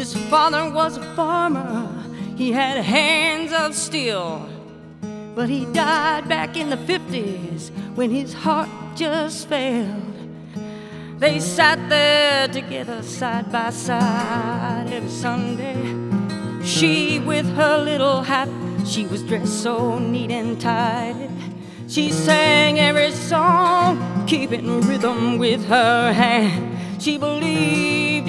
His father was a farmer, he had hands of steel, but he died back in the 50s when his heart just failed. They sat there together side by side every Sunday. She with her little hat, she was dressed so neat and tidy. She sang every song, keeping rhythm with her hand. She believed